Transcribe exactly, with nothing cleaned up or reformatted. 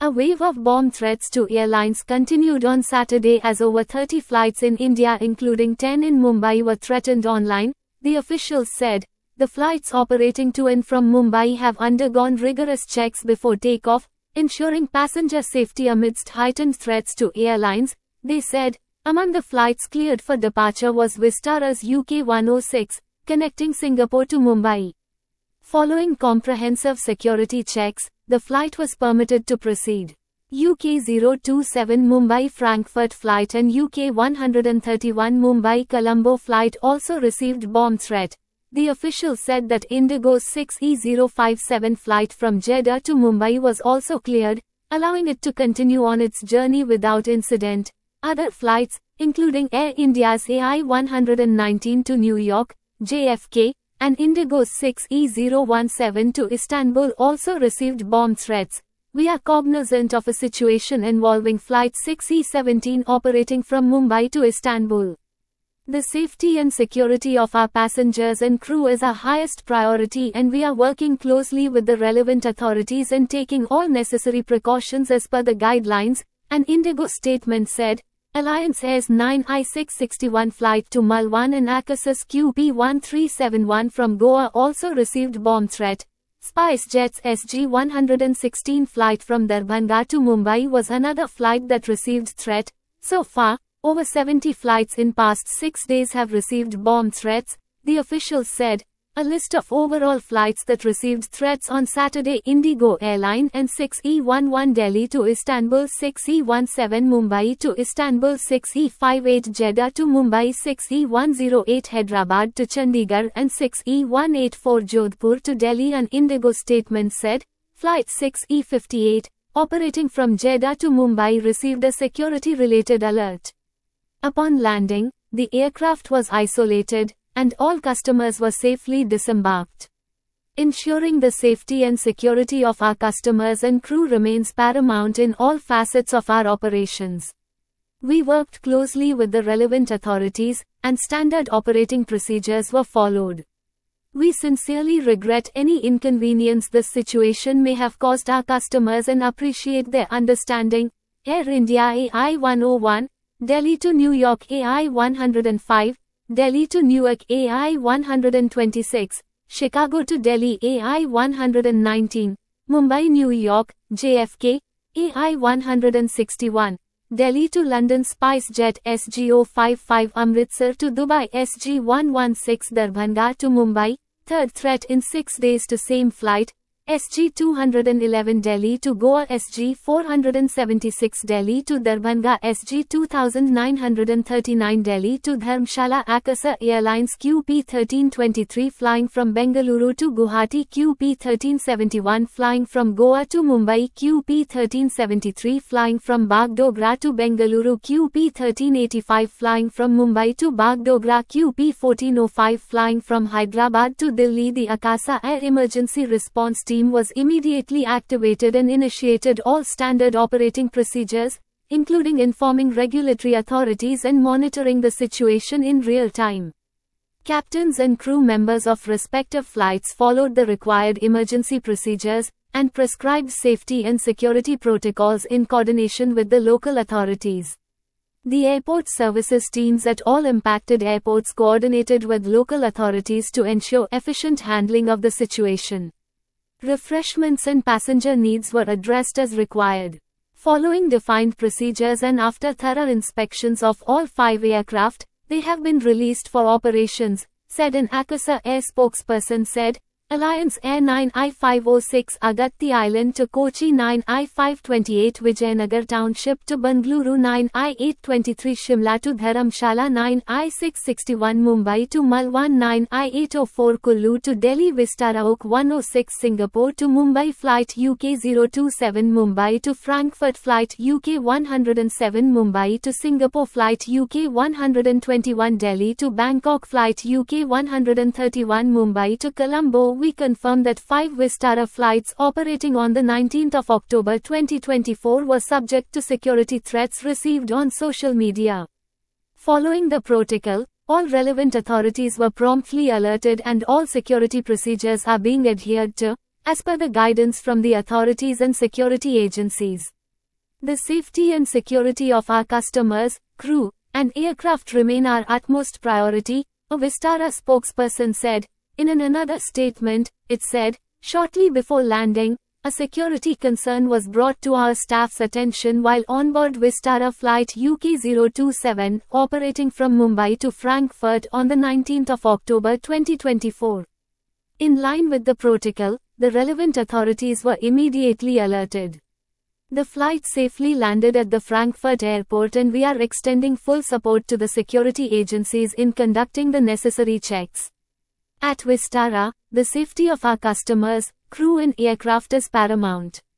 A wave of bomb threats to airlines continued on Saturday as over thirty flights in India including ten in Mumbai were threatened online, the officials said. The flights operating to and from Mumbai have undergone rigorous checks before takeoff, ensuring passenger safety amidst heightened threats to airlines, they said. Among the flights cleared for departure was Vistara's U K one oh six, connecting Singapore to Mumbai. Following comprehensive security checks, the flight was permitted to proceed. U K zero two seven Mumbai-Frankfurt flight and U K one thirty-one Mumbai-Colombo flight also received bomb threat. The official said that Indigo's six E zero five seven flight from Jeddah to Mumbai was also cleared, allowing it to continue on its journey without incident. Other flights, including Air India's A I one nineteen to New York, J F K, and Indigo's six E zero one seven to Istanbul also received bomb threats. We are cognizant of a situation involving Flight six E seventeen operating from Mumbai to Istanbul. The safety and security of our passengers and crew is our highest priority, and we are working closely with the relevant authorities and taking all necessary precautions as per the guidelines, an Indigo statement said. Alliance Air's nine I six sixty-one flight to Malwan and Akas's Q P one three seven one from Goa also received bomb threat. SpiceJet's S G one sixteen flight from Darbhanga to Mumbai was another flight that received threat. So far, over seventy flights in past six days have received bomb threats, the officials said. A list of overall flights that received threats on Saturday: Indigo Airline and six E eleven Delhi to Istanbul, six E seventeen Mumbai to Istanbul, six E fifty-eight Jeddah to Mumbai, six E one oh eight Hyderabad to Chandigarh and six E one eighty-four Jodhpur to Delhi. An Indigo statement said, Flight six E fifty-eight, operating from Jeddah to Mumbai, received a security-related alert. Upon landing, the aircraft was isolated, and all customers were safely disembarked. Ensuring the safety and security of our customers and crew remains paramount in all facets of our operations. We worked closely with the relevant authorities, and standard operating procedures were followed. We sincerely regret any inconvenience this situation may have caused our customers and appreciate their understanding. Air India A I one oh one, Delhi to New York A I one oh five, Delhi to Newark A I one twenty-six, Chicago to Delhi A I one nineteen, Mumbai New York, J F K, A I one sixty-one, Delhi to London SpiceJet S G zero five five, Amritsar to Dubai S G one sixteen, Darbhanga to Mumbai, third threat in six days to same flight, S G two eleven Delhi to Goa, S G four seventy-six Delhi to Darbhanga, S G two nine thirty-nine Delhi to Dharamshala. Akasa Airlines Q P thirteen twenty-three flying from Bengaluru to Guwahati, Q P thirteen seventy-one flying from Goa to Mumbai, Q P thirteen seventy-three flying from Bagdogra to Bengaluru, Q P thirteen eighty-five flying from Mumbai to Bagdogra, Q P fourteen oh five flying from Hyderabad to Delhi. The Akasa Air Emergency Response Team was immediately activated and initiated all standard operating procedures, including informing regulatory authorities and monitoring the situation in real time. Captains and crew members of respective flights followed the required emergency procedures and prescribed safety and security protocols in coordination with the local authorities. The airport services teams at all impacted airports coordinated with local authorities to ensure efficient handling of the situation. Refreshments and passenger needs were addressed as required. Following defined procedures and after thorough inspections of all five aircraft, they have been released for operations, said an Akasa Air spokesperson said. Alliance Air nine I five oh six Agatti Island to Kochi, nine I five twenty-eight Vijayanagar Township to Bengaluru, nine I eight twenty-three Shimla to Dharamshala, nine I six sixty-one Mumbai to Malwan, nine I eight oh four Kullu to Delhi, Vistara O K one oh six Singapore to Mumbai, Flight U K zero two seven Mumbai to Frankfurt, Flight U K one oh seven Mumbai to Singapore, Flight U K one twenty-one Delhi to Bangkok, Flight U K one thirty-one Mumbai to Colombo. We confirm that five Vistara flights operating on the nineteenth of October twenty twenty-four were subject to security threats received on social media. Following the protocol, all relevant authorities were promptly alerted and all security procedures are being adhered to. as per the guidance from the authorities and security agencies. The safety and security of our customers, crew, and aircraft remain our utmost priority, a Vistara spokesperson said. In an another statement, it said, shortly before landing, a security concern was brought to our staff's attention while on board Vistara flight U K zero two seven, operating from Mumbai to Frankfurt on the nineteenth of October twenty twenty-four. In line with the protocol, the relevant authorities were immediately alerted. The flight safely landed at the Frankfurt airport and we are extending full support to the security agencies in conducting the necessary checks. At Vistara, the safety of our customers, crew and aircraft is paramount.